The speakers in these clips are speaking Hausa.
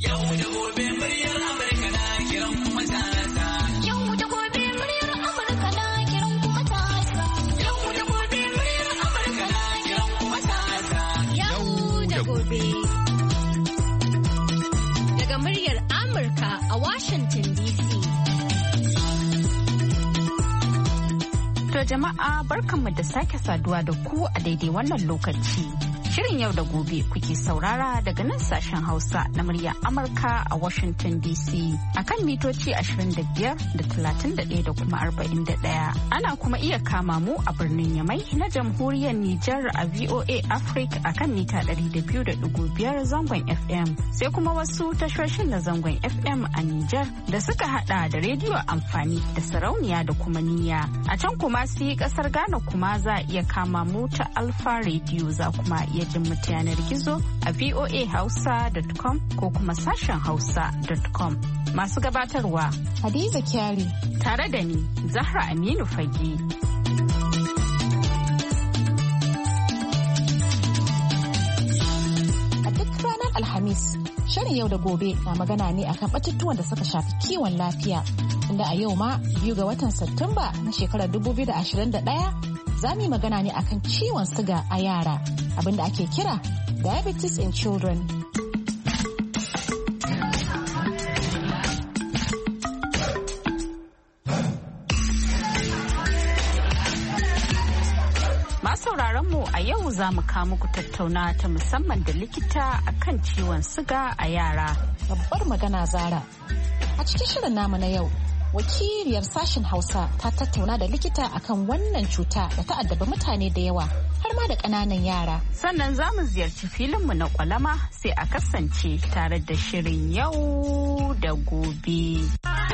Yau da gobe muryar Amurka na kiran kuma matasa. Yau da gobe muryar Amurka na kiran kuma matasa. Yau da gobe muryar Amurka na kiran kuma matasa. Yau da gobe. Daga muryar Amurka a Washington DC. To jama'a barkanmu da sake saduwa da ku a daidai wannan lokaci. Shirin yau da gobe kuke saurara daga nan sashen Hausa na muryar Amurka a Washington DC akan mitoci 25 da 31 da kuma 41. Ana kuma iya kama mu a birnin Yamai na jamhuriyar Nijar a VOA Africa akan mita 200.5 zangon FM. Sai kuma wasu tashoshin na zangon FM a Nijar da suka hada da rediyo amfani da sarauniya da kuma niyya. A can kuma sai kasar Ghana kuma za a iya kama mu ta Alpha Radio za kuma iya jin mu ta yanar gizo a voahausa.com ko kuma sashen hausa.com. Masu gabatarwa Hadiza Kyari tare da ni Zahra Aminu Fage. A duk ranar Alhamis, shirin yau da gobe na magana ne akan batutuwan da suka shafi kiwon lafiya. Inda a yau ma 2 ga watan Satumba na shekarar 2021 za mu yi magana ne akan ciwon siga a yara, abinda ake kira diabetes in children. mu a yau za mu kawo muku tattauna ta musamman da likita akan ciwon siga a yara. Babbar magana Zara. A cikin shirin namu na yau, wakiliyar sashen Hausa ta tattauna da likita akan wannan cuta da ta addaba mutane da yawa har ma da ƙananan yara. Sannan za mu ziyarci filinmu na kwalama sai a kasance tare da shirin yau da gobe.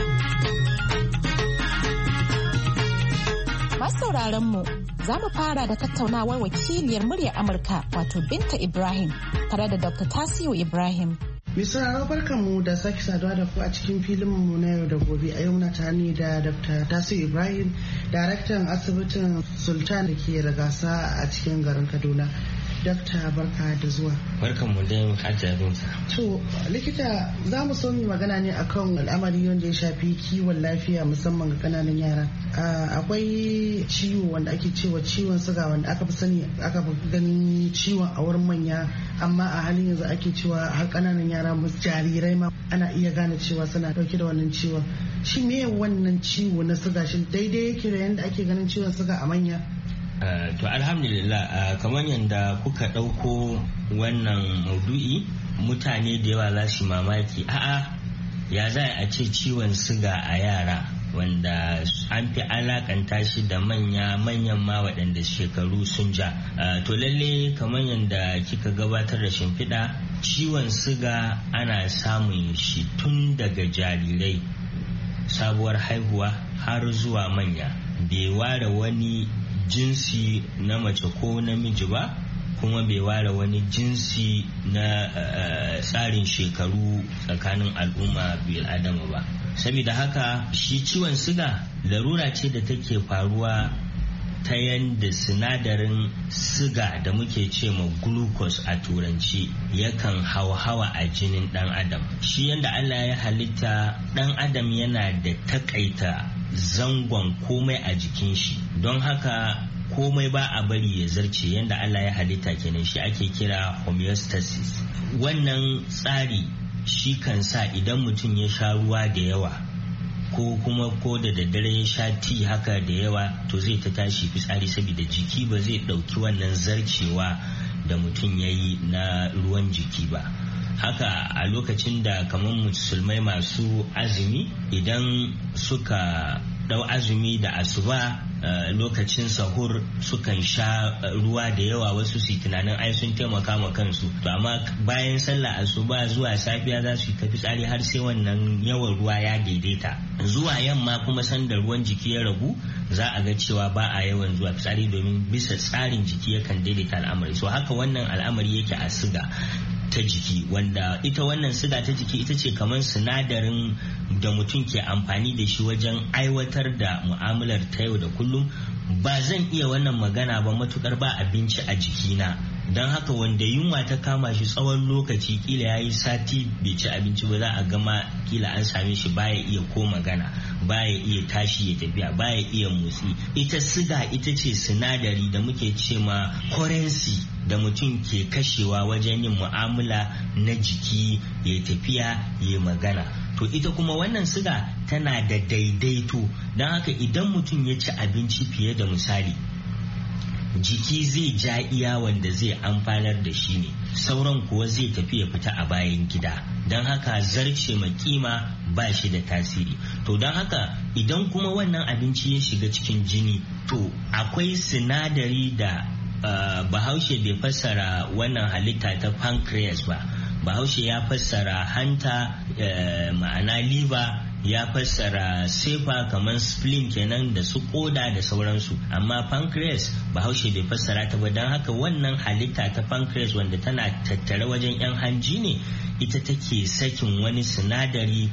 Masu sauraron mu za mu fara da tattaunawar wakiliyar muryar Amurka wato Binta Ibrahim tare da Dr. Tasiu Ibrahim. Mai sauraro barkanmu da sake saduwa da ku a cikin filinmu na yau da gobe. A yau na tare da Dr. Tasiu Ibrahim, daraktan asibitin Sultan da ke Ragasa a cikin garin Kaduna. Dakta barka da zuwa. Barkanmu da Hajja Binta. To likita za mu so mu magana ne akan al'amari wanda ya shafi kiwon lafiya musamman ga kananan yara. Akwai ciwo wanda ake cewa ciwon suga wanda aka fi sani aka fi ganin ciwon a wurin manya, amma a halin yanzu ake cewa har kananan yara jarirai ma ana iya gane cewa suna dauke da wannan ciwon. Shi me wannan ciwo na suga shin daidai yake da yanda ake ganin ciwon suga a manya? To alhamdulillah kamar yadda kuka ɗauko wannan maudu'i mutane da yawa za su mamaki ya za a ce ciwon siga a yara wanda an fi alakanta shi da manyan ma waɗanda shekaru sun ja. To lalle kamar yadda kika gabatar da shimfiɗa, ciwon siga ana samun shi tun daga jarirai sabuwar haihuwa har zuwa manya, bai ware wani jinsi na mace ko namiji ba, kuma bai ware wani jinsi na tsarin shekaru tsakanin al'umma bil adama ba. Saboda haka shi ciwon siga larura ce da take faruwa ta yanda sinadarin siga da muke ce ma glucose a turanci yakan hawa a jinin dan adam. Shi yanda Allah ya halitta dan adam yana da takaita zangon komai a jikin shi, don haka komai ba a bari ya zarce yanda Allah ya halitta kenan, shi ake kira homeostasis. Wannan tsari shi kan sa idan mutum ya sha ruwa da yawa ko da daddare ya sha ti haka da yawa, to zai ta tashi fitsari saboda jiki ba zai ɗauki wannan zarcewa da mutum ya yi na ruwan jiki ba. Haka a lokacin da kamar musulmai masu azumi idan suka dau azumi da asuba lokacin sahur sukan sha ruwa da yawa, wasu su tunanin ai sun taimaka ma kansu, to amma bayan sallah asuba zuwa safiya za su tafi tsari har sai wannan yawan ruwa ya daidaita. Zuwa yamma kuma sanda ruwan jiki ya ragu za a ga cewa ba a yawan zuwa fitsari domin bisa tsarin jiki yakan daidaita al'amari. So haka wannan al'amari yake a siga ta jiki, wanda ita wannan siga ta jiki ita ce kamar sinadarin da mutum ke amfani da shi wajen aiwatar da mu'amalar ta yau da kullum. Ba zan iya wannan magana ba matukar ba abinci a jikina don haka wanda yunwa ta kama shi tsawon lokaci kila ya yi sati bai ci abinci ba za a gama kila an same shi baya iya ko magana, baya iya tashi ya tafiya, baya iya motsi. Ita siga ita ce sinadari da muke ce ma currency da mutum ke kashewa wajen yin mu'amala na jiki, ya tafiya, ya magana. To ita kuma wannan siga tana da daidaito, don haka idan mutum ya ci abinci fiye da misali, jiki zai ja iya wanda zai amfanar da shi ne, sauran kuwa zai tafi ya fita a bayan gida. Don haka zarce ma kima ba shi da tasiri. To don haka idan kuma wannan abinci ya shiga cikin jini, to akwai sinadari da bahaushe bai fassara wannan halitta ta pancreas ba. Bahaushe ya fassara hanta, ma'ana liver, ya fassara sefa kamar spleen kenan da su koda da sauransu, amma pancreas bahaushe bai fassara ta ba. Don haka wannan halitta ta pancreas wanda tana tattare wajen 'yan hanji ne, ita take sakin wani sinadari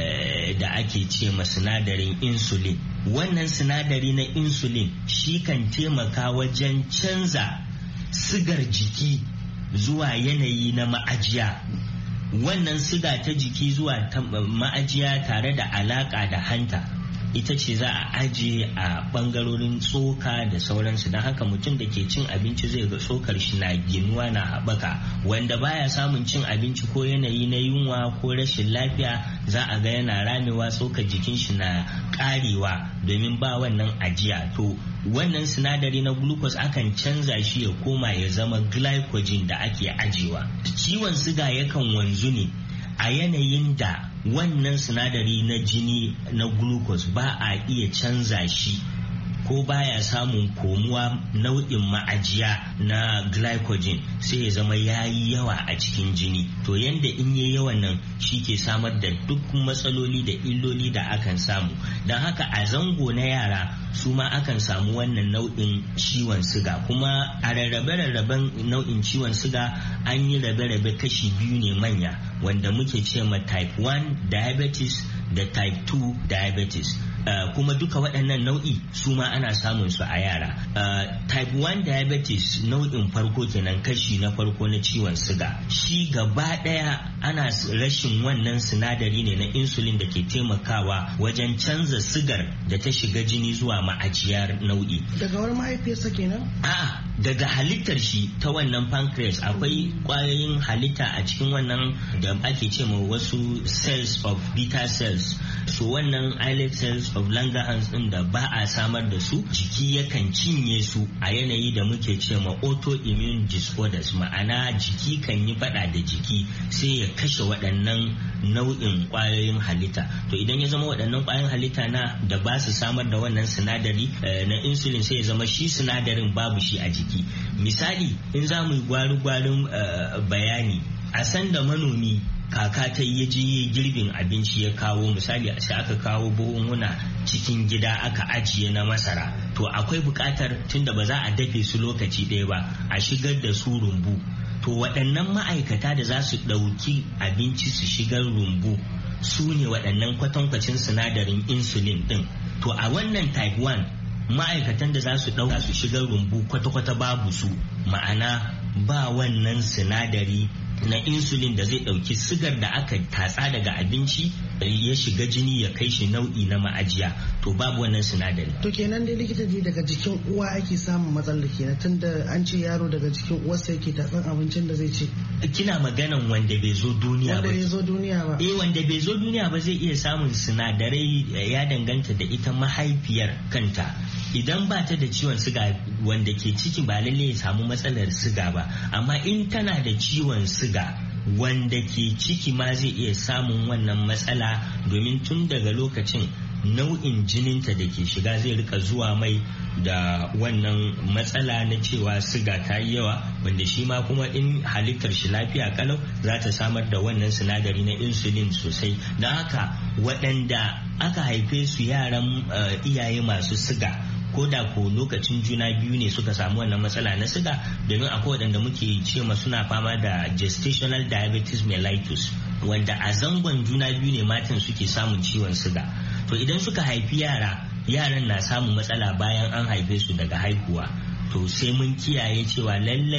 da ake ce ma sinadarin insulin. Wannan sinadari na insulin shi kan taimaka wajen canza sigar jiki zuwa yanayi na ma'ajiya. Wannan siga ta jiki zuwa ma'ajiya tare da alaka da hanta, ita ce za a ajiye a bangarorin tsoka da sauransu. Don haka mutum da ke cin abinci zai ga tsokar shi na ginuwa, na haɓaka. Wanda baya samun cin abinci ko yanayi na yunwa ko rashin lafiya, za a ga yana ramewa, tsokar jikin shi na karewa domin ba wannan ajiya. To wannan sinadari na glucose akan canza shi ya koma ya zama glycogen da ake ajiyewa. Ciwon siga yakan wanzu ne a yanayin da wannan sinadari na jini na glucose ba a iya canza shi, ko baya samun komuwa nau'in ma'ajiya na glycogen, sai ya zama yayi yawa a cikin jini. To yanda in yayi yawan nan shi ke samar da duk matsaloli da illoli da akan samu. Don haka a zango na yara su ma akan samu wannan nau'in ciwon siga. Kuma a rarrabe-rarraben nau'in ciwon siga an yi rabe-rabe kashi biyu ne manya, wanda muke ce ma type 1 diabetes da type 2 diabetes. Kuma duka waɗannan nau'i su ma ana samun su a yara. Type 1 diabetes nau'in farko kenan, kashi na farko na ciwon siga. Shi gaba ɗaya ana rashin wannan sinadari ne na insulin da ke taimakawa wajen canza sigar da ta shiga jini zuwa ma'ajiyar nau'i. Daga wani mahaifiyarsa kenan? A'a, daga halittar shi ta wannan pancreas. Akwai kwayoyin halitta a cikin wannan da ake ce ma wasu cells of beta cells. So wannan islet cells of Langerhans din da ba a samar da su, jiki yakan cinye su a yanayi da muke ce ma autoimmune disorders, ma'ana jiki kan yi fada da jiki sai ya kashe waɗannan nau'in kwayoyin halitta. To idan ya zama waɗannan kwayoyin halitta na da ba su samar da wannan sinadari na insulin, sai ya zama shi sinadarin babu shi a jiki. Misali, in za mu yi gwari-gwarin bayani, a san da manomi kaka ta yi je girbin abinci ya kawo, misali sai aka kawo buhunhuna cikin gida aka ajiye na masara, to akwai buƙatar tunda ba za a dafe su lokaci ɗaya ba, a shigar da su rumbu. To waɗannan ma'aikata da za su ɗauki abinci su shigar rumbu su ne waɗannan kwatankwacin sinadarin insulin ɗin. To a wannan type 1 ma'aikatan da za su ɗauka su shigar rumbu kwata-kwata babu su, ma'ana ba wannan sinadari na insulin da zai ɗauki sigar da aka tatsa daga abinci ya shiga jini ya kai shi nau'i na ma'ajiya. To babu wannan sinadari. To kenan dai likita ji daga jikin uwa ake samun matsalar kenan, tunda an ce yaro daga jikin uwarsa yake tatsan abincin da zai ci. Kina maganan wanda bai zo duniya ba? Wanda bai zo duniya ba. Wanda bai zo duniya ba zai iya samun sinadarai, ya danganta da ita mahaifiyar kanta. Idan ba ta da ciwon siga, wanda ke ciki ba lalle ya samu matsalar siga ba, amma in tana da ciwon siga wanda ke ciki ma zai iya samun wannan matsala, domin tun daga lokacin nau'in jininta da ke shiga zai rika zuwa mai da wannan matsala na cewa siga ta yi yawa, wanda shi ma kuma in halittar shi lafiya kalau za ta samar da wannan sinadari na insulin sosai. Don haka waɗanda aka haife su yaran iyaye masu siga, ko da ko lokacin juna biyu ne suka samu wannan matsala na siga, domin akwai waɗanda muke ce ma suna fama da gestational diabetes mellitus, wanda a zangon juna biyu ne matan suke samun ciwon siga. To idan suka haifi yaran na samun matsala bayan an haife su daga haihuwa, to sai mun kiyaye cewa lallai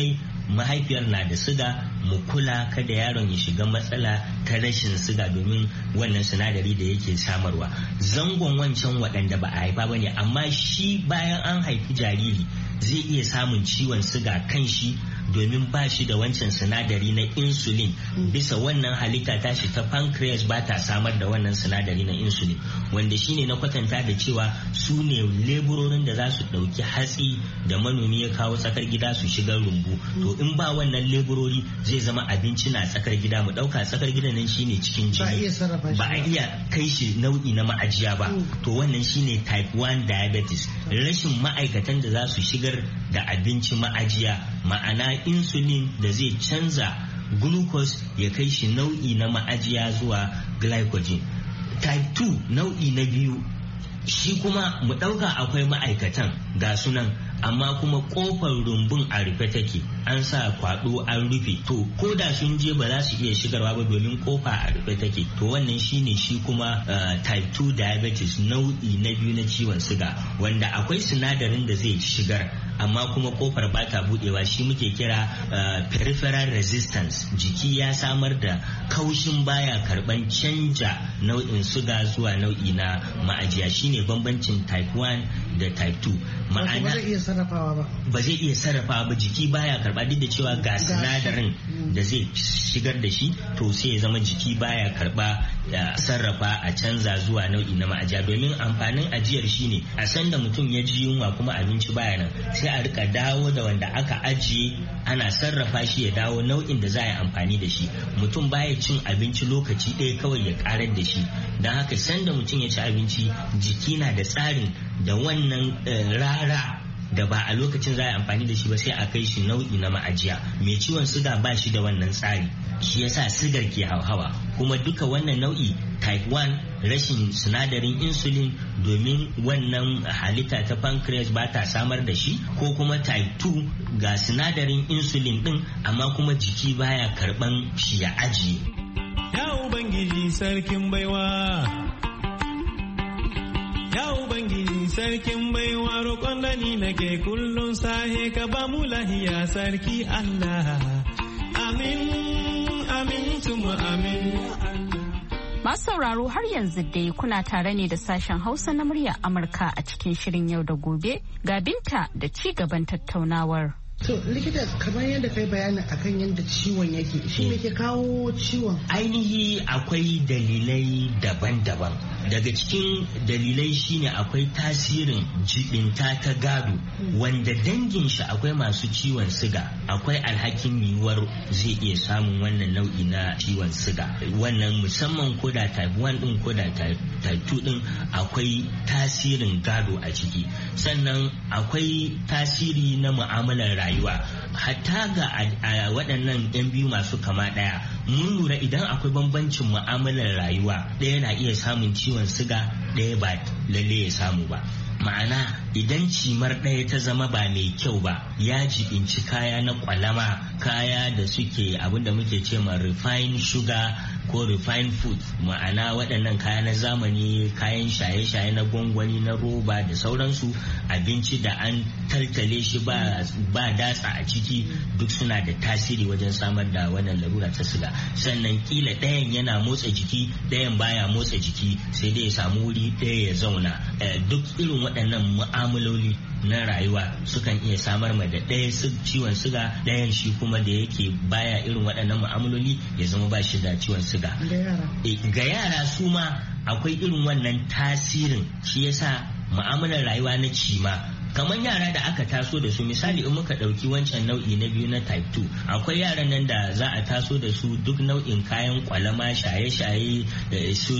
mahaifiyar na da siga mu kula kada yaron ya shiga matsala ta rashin siga domin wannan sinadari da yake samarwa. Zangon wancan waɗanda ba a haifa ba ne, amma shi bayan an haifi jariri zai iya samun ciwon siga kan shi domin ba shi da wancan sinadari na insulin. Bisa wannan halitta tashi ta pancreas ba ta samar da wannan sinadari na insulin, wanda shine na kwatanta da cewa su ne leburorin da za su ɗauki hatsi da manomi ya kawo tsakar gida su shiga rumbu. To in ba wannan leburori zai zama abinci na tsakar gida, mu ɗauka tsakar gidan nan shine cikin jini, ba a iya kai shi nau'i na ma'ajiya ba. To wannan shine type 1 diabetes, rashin ma'aikatan da za su shigar da abinci ma'ajiya, ma'ana insulin da zai canza glucose ya kai shi nau'i na ma'ajiya zuwa glycogen. Type 2 nau'i na biyu, shi kuma mu ɗauka akwai ma'aikatan ga sunan amma kuma kofar rumbun a rufe take, an sa kwado an rufe, to ko da sun je ba za su iya shigarwa ba domin kofa a rufe take. To wannan shine shi kuma type 2 diabetes, nau'i na biyu na ciwon siga, wanda akwai sinadarin da zai shigar amma kuma kofar ba ta budewa, shi muke kira peripheral resistance. Jiki ya samar da kaushin baya karban canja nau'in suga zuwa nau'i na ma'ajiya, shine bambancin type 1 da type 2. Ma'ana ba zai iya sarrafawa ba, jiki baya karba, duk da cewa ga sinadarin da zai shigar da shi, to sai ya zama jiki baya karba sarrafa a canza zuwa nau'i na ma'ajiya. Domin amfanin ajiyar shine a san da mutum ya ji yunwa kuma abinci baya nan, sai a rika dawo da wanda aka ajiye ana sarrafa shi ya dawo nau'in da za a yi amfani da shi. Mutum baya cin abinci lokaci ɗaya kawai ya karar da shi, don haka san da mutum ya ci abinci jiki na da tsarin da wannan rara da ba a lokacin za a yi amfani da shi ba sai a kai shi nau'i na ma'ajiya. Mai ciwon siga ba shi da wannan tsari, shi yasa sigar ke hauhawa. Kuma duka wannan nau'i type 1 rashin sinadarin insulin domin wannan halitta ta pancreas ba ta samar da shi, ko kuma type 2 ga sinadarin insulin din amma kuma jiki baya karban shi ya ajiye. Ya Ubangiji sarkin baiwa, ya Ubangiji sarkin baiwa, roƙon da ni nake kullum sahe ka ba mu lahiya sarki Allah. Amin, amin, tuma amin. Masu sauraro har yanzu dai kuna tare ne da sashen Hausa na murya Amurka a cikin shirin yau da gobe, ga Binta da ci gaban tattaunawar. To likita, kamar yadda kai bayanin akan yadda ciwon yake, shi ne ke kawo ciwon? Ainihi akwai dalilai daban-daban. Daga cikin dalilai shine akwai tasirin jibinta ta gado, wanda dangin shi akwai masu ciwon siga, akwai alhakin yiwuwar zai iya samun wannan nau'i na ciwon siga. Wannan musamman ko da type 1 din ko da type 2 din akwai tasirin gado a ciki. Sannan akwai tasiri na mu'amalar rayuwa, hatta ga waɗannan 'yan biyu masu kama ɗaya mun lura idan akwai bambancin mu'amalar rayuwa, ɗaya na iya samun ciwon siga, ɗaya ba lalle ya samu ba. Ma'ana idan cimar ɗaya ta zama ba mai kyau ba, ya jibinci kaya na kwalama, kaya da suke abinda muke ce ma refined sugar ko refined food, ma'ana waɗannan kaya na zamani, kayan shaye-shaye na gwangwani, na roba da sauransu, abinci da an taltale shi ba datsa a ciki, duk suna da tasiri wajen samar da wannan larura ta siga. Sannan kila ɗayan yana motsa jiki, ɗayan baya motsa jiki, sai dai ya samu wuri ɗaya ya zauna. Duk irin waɗannan mu'amaloli na rayuwa sukan iya samar ma da ɗaya ciwon siga, ɗayan shi kuma da yake baya irin waɗannan mu'amaloli ya zama ba shi da ciwon siga. Ga yara su ma akwai irin wannan tasirin, shi yasa mu'amalar rayuwa na cima, kamar yara da aka taso da su, misali in muka ɗauki wancan nau'i na biyu na type 2, akwai yaran nan da za a taso da su duk nau'in kayan kwalama, shaye-shaye, su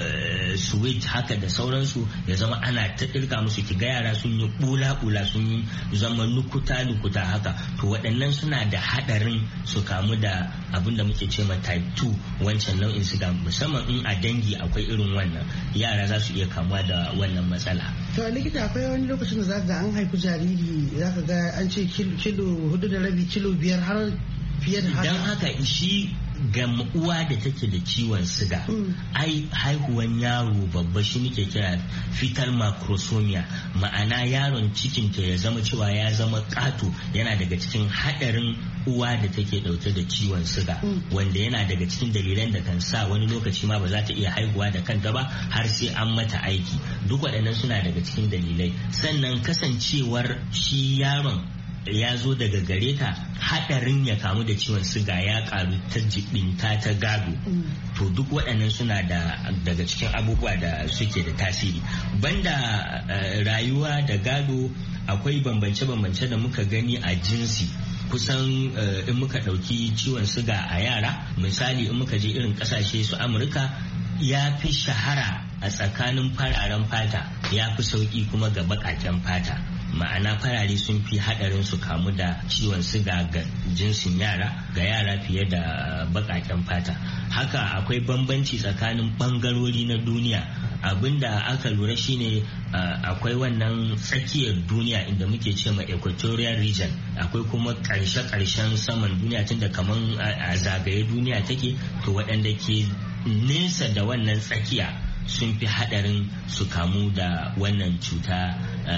sweet haka da sauransu, ya zama ana ta ɗirka musu, kiga yara sun yi bula-bula, sun yi zama nukuta-nukuta haka. To waɗannan suna da haɗarin su kamu da abin da muke ce ma type 2 wancan nau'in siga, musamman in a dangi akwai irin wannan, yara za su iya kamuwa da wannan matsala. To likita, akwai wani lokacin da za ga an haifi jariri, za ka ga an ce kilo 4.5 kilo 5 har fiye da haka. Don haka shi ga uwa da take da ciwon siga, ai haihuwan yaro babba shi muke kira fetal macrosomia, ma'ana yaron cikinta ya zama cewa ya zama ƙato, yana daga cikin haɗarin uwa da take dauke da ciwon siga wanda yana daga cikin dalilan da kan sa wani lokaci ma ba za ta iya haihuwa da kanta ba har sai an mata aiki. Duk waɗannan suna daga cikin dalilai. Sannan kasancewar shi yaron ya zo daga gare ta, haɗarin ya kamu da ciwon siga ya karu ta jibinta ta gado. To duk waɗannan suna daga cikin abubuwa da suke da tasiri. Banda rayuwa da gado, akwai bambance-bambance da muka gani a jinsi. Kusan in muka ɗauki ciwon siga a yara, misali in muka je irin ƙasashe su Amurka, ya fi shahara a tsakanin fararen fata, ya fi sauƙi kuma ga baƙaƙen fata. Ma'ana farare sun fi haɗarin su kamu da ciwon siga ga jinsin yara, ga yara fiye da baƙaƙen fata. Haka akwai bambanci tsakanin ɓangarori na duniya. Abinda aka lura shine akwai wannan tsakiyar duniya inda muke ce ma equatorial region, akwai kuma ƙarshe-ƙarshen saman duniya tunda kaman a zagaye duniya take. To waɗanda ke nesa da wannan tsakiya sun fi haɗarin su kamu da wannan cuta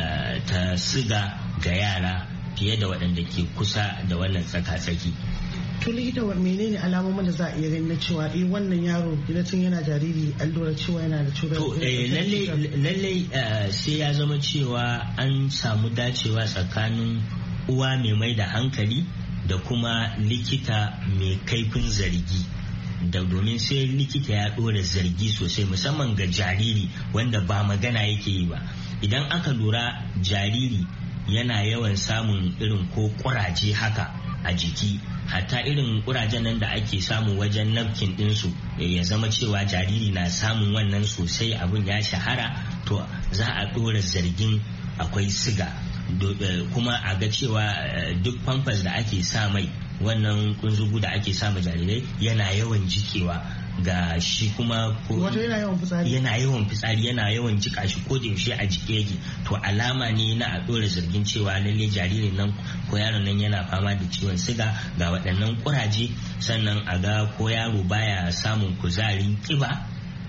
ta siga ga yara fiye da waɗanda ke kusa da wannan tsaka-tsaki. To likita, menene alamomin da za a iya gani na cewa wannan yaro idan tun yana jariri an lura cewa yana da cutar? To lallai sai ya zama cewa an samu dacewa tsakanin uwa mai mai da hankali da kuma likita mai kaifin zargi. Da domin sai likita ya ɗora zargi sosai, musamman ga jariri wanda ba magana yake yi ba. Idan aka lura jariri yana yawan samun irin ko kuraje haka a jiki, hatta irin kurajen nan da ake samu wajen napkin ɗinsu, ya zama cewa jariri na samun wannan sosai, abin ya shahara, to za a ɗora zargin akwai siga. Kuma a ga cewa duk pampers da ake sa mai, wannan kunzugu da ake sa jarirai yana yawan jikewa ga shi, kuma yana yawan fitsari, yana yawan jika shi ko da yaushe a jike yake. To alama ne na a ɗora zargin cewa lalle jaririn nan ko yaron nan yana fama da ciwon siga. Ga waɗannan kuraje, sannan a ga ko yaro baya samun kuzarin kiba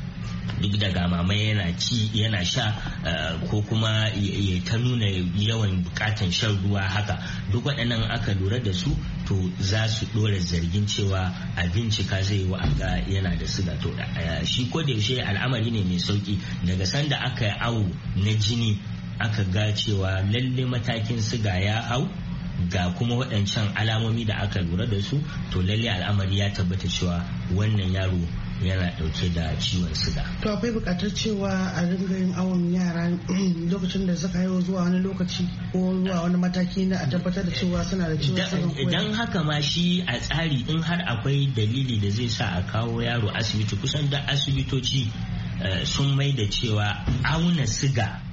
duk daga mama yana ci yana sha, ko kuma ya ta nuna yawan bukatan shan ruwa haka. Duk waɗannan aka lura da su, to za su ɗora zargin cewa a bincika zai yi ga yana da siga. To shi ko da yaushe al'amari ne mai sauki. Daga sanda aka yi awo na jini aka ga cewa lalle matakin siga ya hau, ga kuma waɗancan alamomi da aka lura da su, to lalle al'amari ya tabbata cewa wannan yaro yana dauke da ciwon siga. To akwai bukatar cewa a ringa yin awon yara lokacin da suka haihu zuwa wani lokaci ko zuwa wani mataki na a tabbatar da cewa suna da ciwon siga? Idan haka ma shi a tsari, in har akwai dalili da zai sa a kawo yaro asibiti, kusan da asibitoci sun mai da cewa auna siga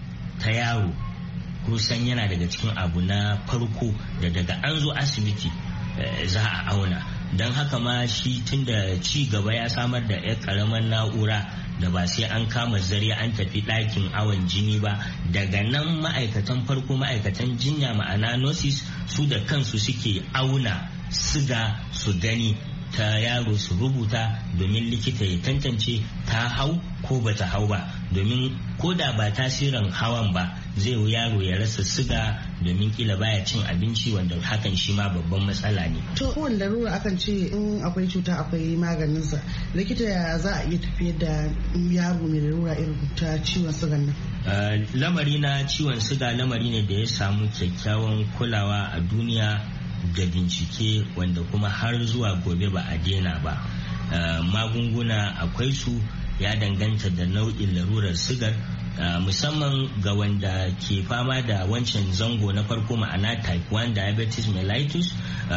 ta yaro kusan yana daga cikin abu na farko da daga an zo asibiti za a auna. Don haka ma shi tun da ci gaba ya samar da 'yar karamar na'ura da ba sai an kama zare an tafi ɗakin awon jini ba. Daga nan ma'aikatan farko, ma'aikatan jinya ma'ana nurses, su da kansu suke auna siga su gani ta yaro, su rubuta domin likita ya tantance ta hau ko bata hau ba. Domin ko da ba tasirin hawan ba, zai yi yaro ya rasa siga domin kila baya cin abinci, wanda hakan shi ma babban matsala ne. To kowane larura akan ce in akwai cuta akwai maganinsa. Likita ya za a iya tafiyar da yaro mai larura irin ta ciwon sigan nan? Lamari na ciwon siga lamari ne da ya samu kyakkyawan kulawa a duniya da bincike, wanda kuma har zuwa gobe ba a daina ba. Magunguna akwai su, ya danganta da nau'in larurar sigar. Musamman ga wanda ke fama da wancan zango na farko ma'ana type 1 diabetes mellitus,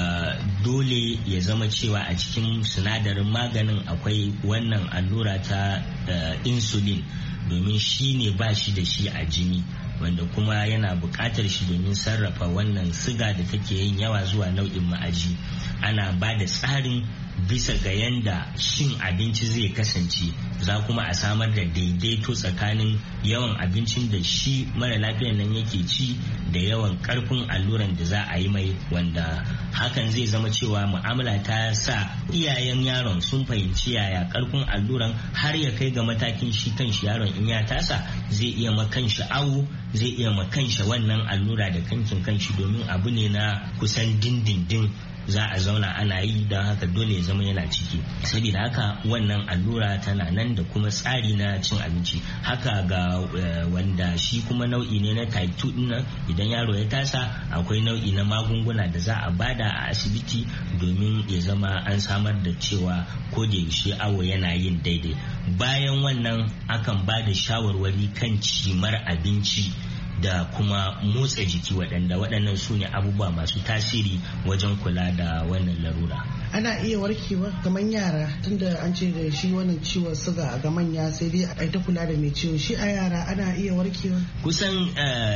dole ya zama cewa a cikin sinadarin maganin akwai wannan allura ta insulin, domin shi ne ba shi da shi a jini, wanda kuma yana buƙatar shi domin sarrafa wannan siga da take yin yawa zuwa nau'in ma'aji. Ana ba da tsarin bisa ga yanda shin abinci zai kasance, za kuma a samar da daidaito tsakanin yawan abincin da shi mara lafiyan nan yake ci da yawan karfin alluran da za a yi mai, wanda hakan zai zama cewa mu'amala ta sa iyayen yaron sun fahimci yaya karfin alluran, har ya kai ga matakin shi kan shi yaron in ya tasa zai iya makan shi awo, zai iya makan shi wannan allura da kankin kanshi, domin abu ne na kusan dindindin za a zauna ana yi, don haka dole ya zama yana ciki. Saboda haka wannan allura tana nan da kuma tsari na cin abinci. Haka ga wanda shi kuma nau'i ne na type 2 din nan, idan yaro ya tasa akwai nau'i na magunguna da za a bada a asibiti domin ya zama an samar da cewa ko da yaushe awo yana yin daidai. Bayan wannan akan ba da shawarwari kan cimar abinci da kuma motsa jiki, waɗannan su ne abubuwa masu tasiri wajen kula da wannan larura. Ana iya warkewa kamar yara, tunda an ce da shi wannan ciwon suga ga manya sai dai a ta kula da mai ciwon, shi a yara ana iya warkewa? Kusan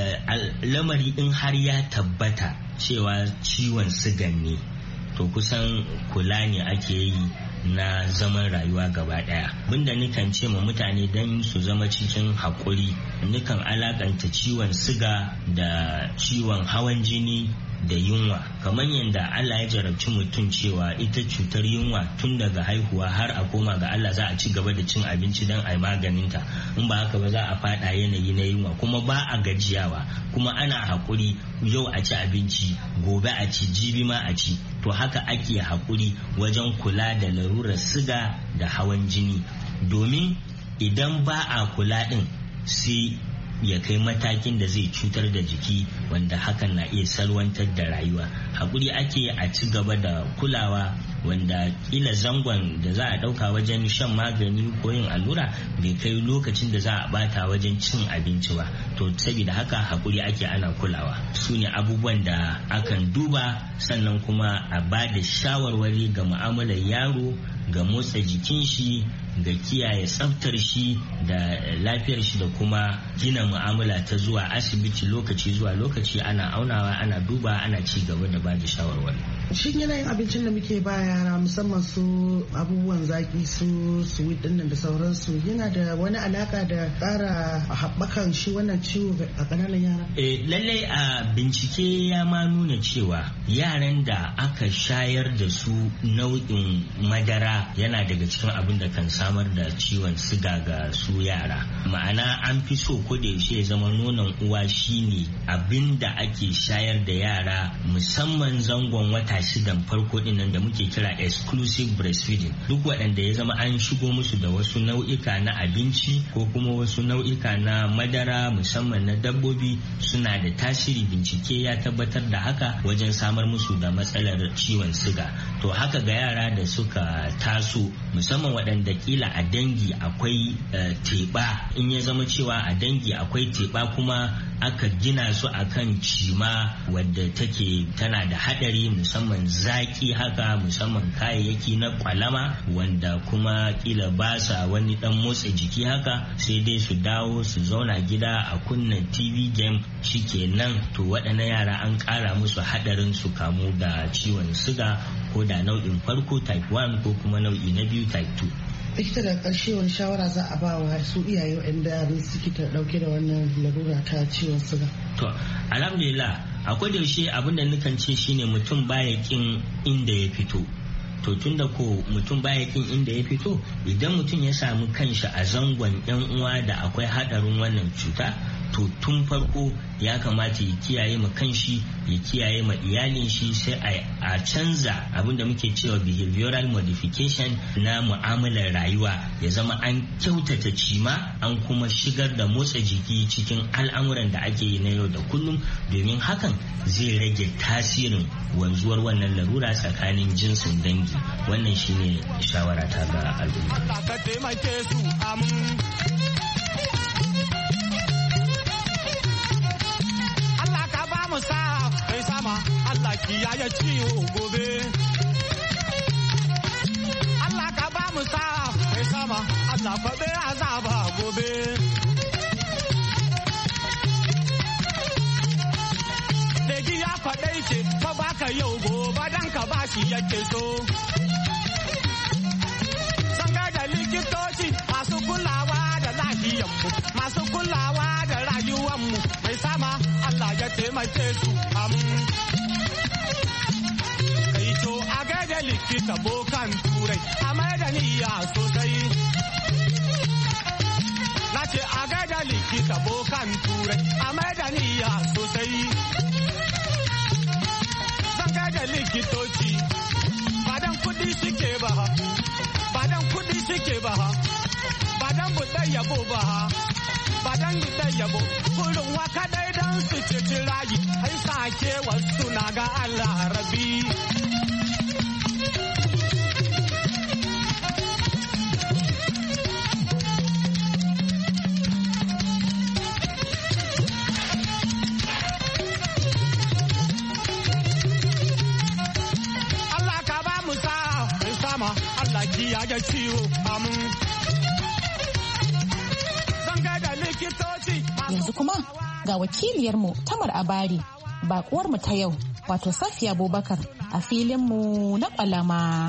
lamari in har ya tabbata cewa ciwon sugan ne, to kusan kula ne ake yi na zaman rayuwa gaba daya. Bunda nikan ce ma mutane don su zama cikin haƙuri, nikan alakanta ciwon siga da ciwon hawan jini da yunwa. Kamar yadda Allah ya jarabci mutum cewa ita cutar yunwa tun daga haihuwa har a koma ga Allah za a ci gaba da cin abinci don a yi maganinta, in ba haka ba za a fada yanayi na yunwa, kuma ba a gajiyawa, kuma ana haƙuri, yau a ci abinci, gobe a ci, jibi ma a ci. To haka ake haƙuri wajen kula da larurar siga da hawan jini, domin idan ba a kula din sai ya kai matakin da zai cutar da jiki, wanda hakan na iya salwantar da rayuwa. Haƙuri ake a ci gaba da kulawa, wanda kila zangon da za a ɗauka wajen shan magani ko yin allura bai kai lokacin da za a bata wajen cin abinci ba. To saboda haka haƙuri ake ana kulawa. Su ne abubuwan da akan duba, sannan kuma a ba da shawarwari ga mu'amalar yaro, ga motsa jikin shi, ga kiyaye tsaftar shi da lafiyar shi, da kuma gina mu'amala ta zuwa asibiti lokaci zuwa lokaci, ana aunawa, ana duba, ana ci gaba da bada shawarwari. Shin yanayin abincin da muke ba yara, musamman su abubuwan zaki, su sweet din nan da sauransu, yana da wani alaka da ƙara haɓakan shi wannan ciwo a ƙananan yara? Lallai a bincike ya ma nuna cewa yaran da aka shayar da su nau'in madara yana daga cikin abin da kan samar da ciwon siga ga su yara. Ma'ana an fi so ko da yaushe ya zama nonon uwa shine abin da ake shayar da yara, musamman zangon wata shidan farko din nan da muke kira exclusive breastfeeding. Duk waɗanda ya zama an shigo musu da wasu nau'ika na abinci ko kuma wasu nau'ika na madara musamman na dabbobi suna da tasiri. Bincike ya tabbatar da haka wajen samar musu da matsalar ciwon siga. To haka ga yara da suka taso, musamman waɗanda kila a dangi akwai teɓa, in ya zama cewa a dangi akwai teɓa kuma aka gina su akan cima wadda take tana da hadari, musamman zaki haka, musamman kayayyaki na kwalama wanda kuma kila ba sa wani dan motsa jiki haka, sai dai su dawo su zauna gida a kunna TV game shikenan. To waɗannan yara an ƙara musu hadarin su kamu da ciwon suga, ko da nau'in farko type 1 ko kuma nau'i na biyu type 2. Likita, da ƙarshe wani shawara za a ba wa su iyaye waɗanda yaran suke dauke da wannan larura ta ciwon suga? To alhamdulillah, akwai da yaushe abin da nukan ce shine mutum baya kin inda ya fito. To tunda ko mutum baya kin inda ya fito, idan mutum ya samu kanshi a zangon yan uwa da akwai hadarin wannan cuta, to tun farko ya kamata ya kiyaye ma kanshi, ya kiyaye ma iyalin shi, sai a canza abinda muke cewa behavioral modification na mu'amalar rayuwa, ya zama an kyautata cima, an kuma shigar da motsa jiki cikin al'amuran da ake yi na yau da kullum, domin hakan zai rage tasirin wanzuwar wannan larura tsakanin jinsin dangi. Wannan shine shawara ta ga al'umma. Kai sama Allah kiyaye ciwo gobe. Allah ka ba mu sa kai sama Allah faɗe azaba gobe. Legi ya faɗe ce fa baka yau gobe dan ka bashi yake so. Sanga da likitoci masu kulawa da lahiyanmu, masu kulawa da rayuwanmu, mai sama Allah ya taimake su kai to a gaida likita bokan turai a maida niyya sosai. Na ce a gaida likita bokan turai a maida niyya sosai. Zan gaida likita likitoci badan kudi suke ba ha badan kudi suke ba ha badan budai yabo ba ha badan budai yabo kullum waka dai dan su ci rayi ai sake wasu na ga Allah rabi ya ciwo amin. Yanzu kuma ga wakiliyarmu Tamar Abari, bakuwarmu ta yau, wato Safiya Abubakar a filinmu na kwalama.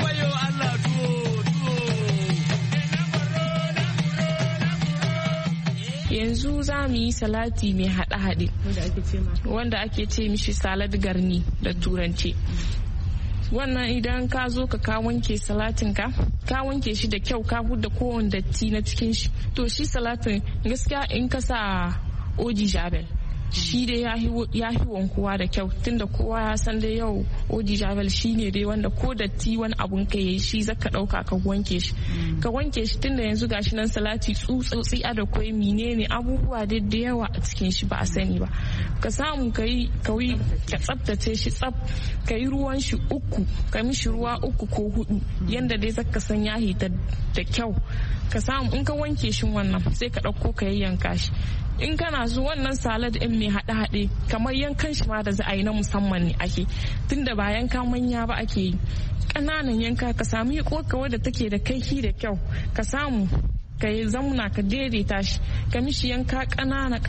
Yanzu za mu yi salati mai haɗe-haɗe wanda ake ce mishi salad garni da turanci. Wannan idan ka zo ka wanke salatin ka wanke shi da kyau ka hudda kowane datti na cikin shi. To shi salatin gaskiya in ka sa oji jabel shi dai ya hi wankuwa da kyau tunda kowa ya san dai yau oji jabel shi ne dai wanda ko datti wani abun ka yayi shi zaka dauka ka wanke shi tunda yanzu gashi nan salati tsutsotsi a da koi menene abubuwa da yawa a cikin shi ba a sani ba. Ka samu ka tsaftace shi tsaf ka yi ruwan shi uku ka mishi ruwa 3 ko 4 yanda dai zaka san ya hita da kyau. Ka samu in ka wanke shi wannan sai ka dauko ka yayyanka shi. In kana so wannan salad din mai haɗe kamar yankan shi ma da za a yi na musamman ne ake tunda ba yanka manya ba ake yi ƙananan yanka. Ka samu yi koka wadda take da kaihi da kyau ka samu ka yi zamuna ka daidaita shi ka mishi yanka ƙanana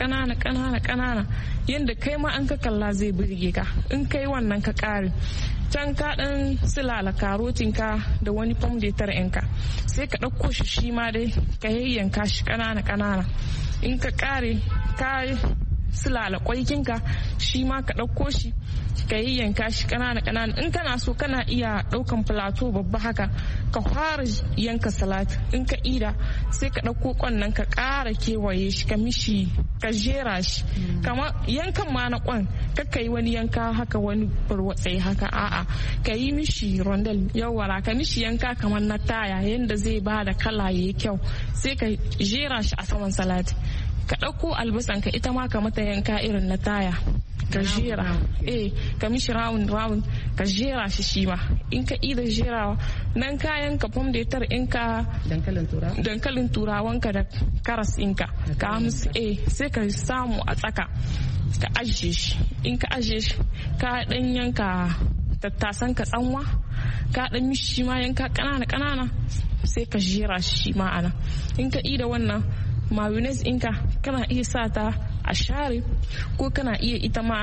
yadda kai ma an ka kalla zai burge ka. In kai wannan ka ƙare can ka ɗan silala karotin ka da wani pom de terre ɗinka sai ka ɗauko shi ma dai ka yayyanka shi ƙanana. In ka ƙare ka silala kwaikinka shi ma ka ɗauko shi ka yayyanka shi ƙanana. In kana so kana iya ɗaukan plateau babba haka ka fara yanka salat. In ka ida sai ka ɗauko kwannan ka ƙara kewaye shi ka mishi ka jera shi kamar yankan ma na kwan kakka yi wani yanka haka wani burwatsai haka a'a ka yi mishi rondel yawara ka mishi yanka kamar na taya yanda zai ba da kala yayi kyau sai ka jera shi a saman salati. Ka ɗauko albasan ka ita ma ka mata yanka irin na taya ka jera ka mishi round ka jera shi ma. In ka ida jerawa nan kayan ka pom de terre inka dankalin turawanka da karas inka ka sai ka samu a tsaka ka ajiye shi. In ka ajiye shi ka dan yanka tattasan ka tsanwa ka dan mishi ma yanka ƙanana sai ka jera shi ma ana. In ka ida wannan mayonnaise inka kana iya sa ta a share ko kana iya ita ma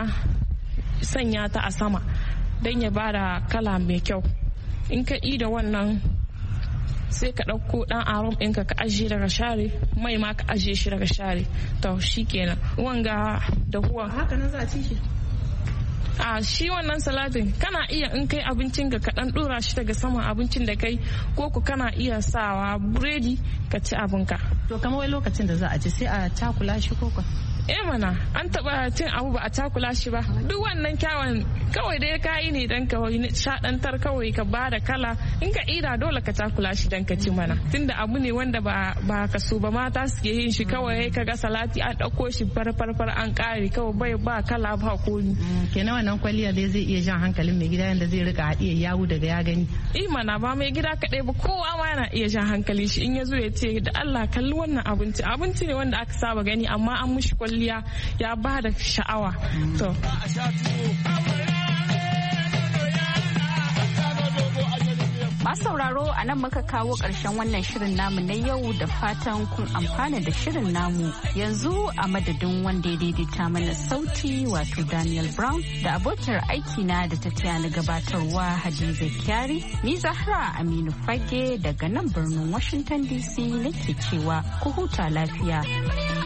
sanya ta a sama don ya bada kala mai kyau. In ka ida wannan sai ka ɗauko ɗan aron ɗinka ka ajiye daga share mai ma ka ajiye shi daga share. To shi kenan wanga da huwa haka nan za a ci shi. A shi wannan salatin kana iya in kai abincin ka dan dora shi daga saman abincin da kai ko ku kana iya sawa buredi ka ci abinka. To kamar wai lokacin da za a ci sai a takula shi ko mana an taba cin abu ba a takula shi ba. Duk wannan kyawun kawai dai ka yi ne dan ka shaɗantar kawai ka ba da kala. In ka ida dole ka takula shi dan ka ci mana tunda abu ne wanda ba ka so ba mata suke yin shi kawai ka ga salati an ɗauko shi farfar an ƙare kawai bai ba kala ba komi. Kenan wannan kwalliya dai zai iya jan hankalin mai gida yanda zai rika haɗiye yawu daga ya gani. Mana ba mai gida kaɗai ba kowa ma yana iya jan hankali shi in ya zo ya ce da Allah kalli wannan abinci ne wanda aka saba gani amma an mushi kwalliya ya ba da sha'awa. To masu sauraro a nan muka kawo ƙarshen wannan shirin namu na yau da fatan kun amfana da shirin namu. Yanzu a madadin wanda ya daidaita mana sauti wato Daniel Brown da abokiyar aiki na da ta taya na gabatarwa Hadiza Kyari, ni Zahra Aminu Fage daga nan birnin Washington DC nake cewa ku huta lafiya.